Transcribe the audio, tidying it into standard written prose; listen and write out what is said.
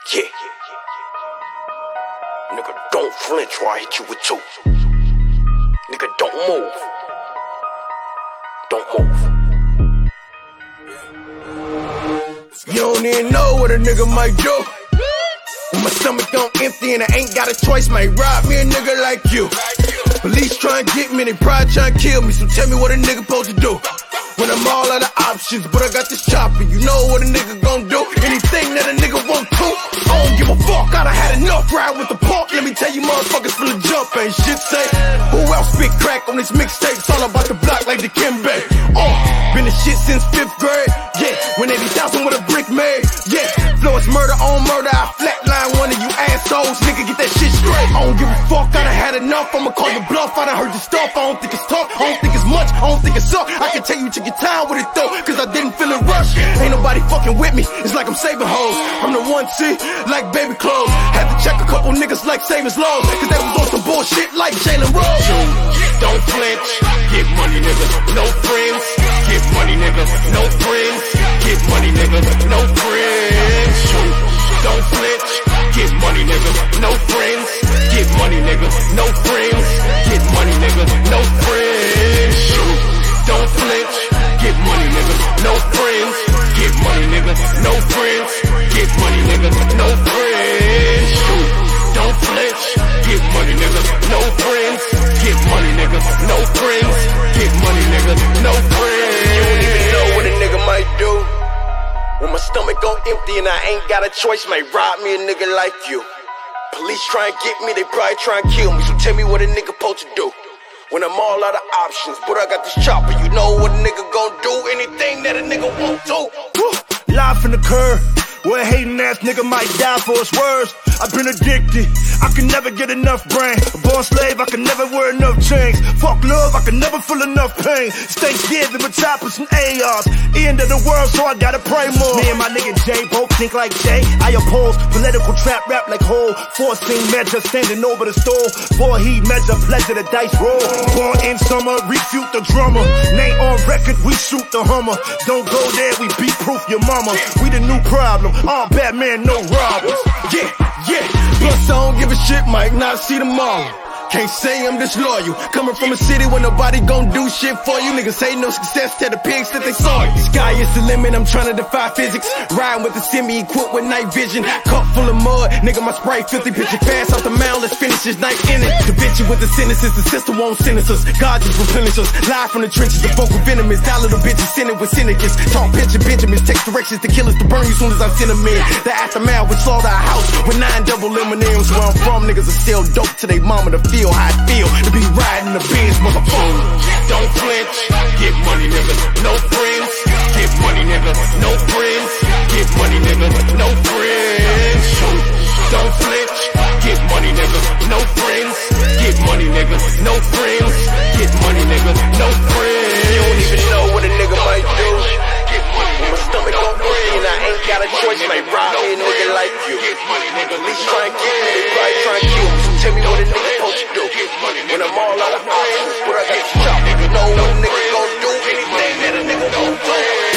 Yeah. Nigga, don't flinch while I hit you with two. Nigga, don't move. Don't move. You don't even know what a nigga might do. When my stomach on empty and I ain't got a choice, might rob me a nigga like you. Police try and get me, they probably try and kill me, so tell me what a nigga supposed to do. When I'm all out of options, but I got this chopper, you know what a nigga gon' do. Anything that a nigga want to, I don't give a fuck, I done had enough. Ride with the park, let me tell you motherfuckers full of jump, ain't shit say. Who else spit crack on this mixtape? It's all about the block like the Kimbe. Been the shit since 5th grade, yeah. When 80,000 with a brick made, yeah. Flow is murder on murder, I flatline one of you assholes, nigga, get that shit straight. I don't give a fuck, I done had enough, I'ma call your bluff, I done heard your stuff. I don't think it's tough, I don't think it's much, I don't think it's up. I can tell you took your time with it though, cause I didn't feel a rush. Ain't nobody fucking with me, it's like I'm saving hoes. I'm the 1C, like baby clothes. Had to check a couple niggas like savings laws, cause they was on some bullshit like Jalen Rose. Don't flinch, get money nigga, no friends. Get money nigga, no friends. Get money nigga, no friends. Don't flinch, get money nigga, no friends. Get money nigga, no friends. Get money nigga, no friends. Don't flinch, get money nigga, no friends. Get money nigga, no friends. Get money nigga, no friends. Don't flinch, get money nigga, no friends. Get money nigga, no friends. Get money nigga, no friends. You don't even know what a nigga might do. When my stomach go empty and I ain't got a choice, might rob me a nigga like you. Police try and get me, they probably try and kill me, so tell me what a nigga supposed to do. When I'm all out of options, but I got this chopper, you know what a nigga gon' do. Anything that a nigga won't do. Live from the curb, where a hating ass nigga might die for his words. I've been addicted, I can never get enough brain. A born slave, I can never wear enough chains. Fuck love, I can never feel enough pain. It's Thanksgiving with choppers and ARs. End of the world, so I gotta pray more. Me and my nigga Jay both think like Jay. I oppose political trap rap like Hole. 14 measure standing over the stove. 4 heat measure, pleasure the dice roll. Born in summer, refute the drummer. Name on record, we shoot the Hummer. Don't go there, we beat proof your mama. We the new problem, all Batman, no robbers. Yeah. Plus I don't give a shit, might not see tomorrow. Can't say I'm disloyal. Coming from a city where nobody gon' do shit for you. Niggas ain't no success, tell the pigs that they saw you. Sky is the limit, I'm trying to defy physics. Riding with the semi-equipped with night vision. Cup full of mud, nigga my spray filthy. Picture fast off the mound, let's finish this night in it. The bitch with the sentences, the system won't sentence us. God just replenish us. Live from the trenches, the vocal venomous. Die little bitches, send it with syndicate. Talk picture Benjamins, text directions to killers to burn you soon as I send them in. The aftermath would slaughter a house with 9 double M&Ms. Where I'm from, niggas will sell dope to they mama to feel how it feel to be riding the Benz, motherfucker. Don't flinch, get money nigga, no friends. Get money nigga, no friends. Get money nigga, no friends. Don't flinch, get money nigga, no friends. Get money nigga, no friends. Get money nigga, no friends. You don't even know what a nigga might do. When my stomach gon' empty and I ain't got a choice, might rob me a nigga like you. Police try and get me, they probably try and kill me, so tell me what a nigga supposed to do. When I'm all out of options, but I got the chopper, you know what a nigga gon' do. Anything that a nigga won't do.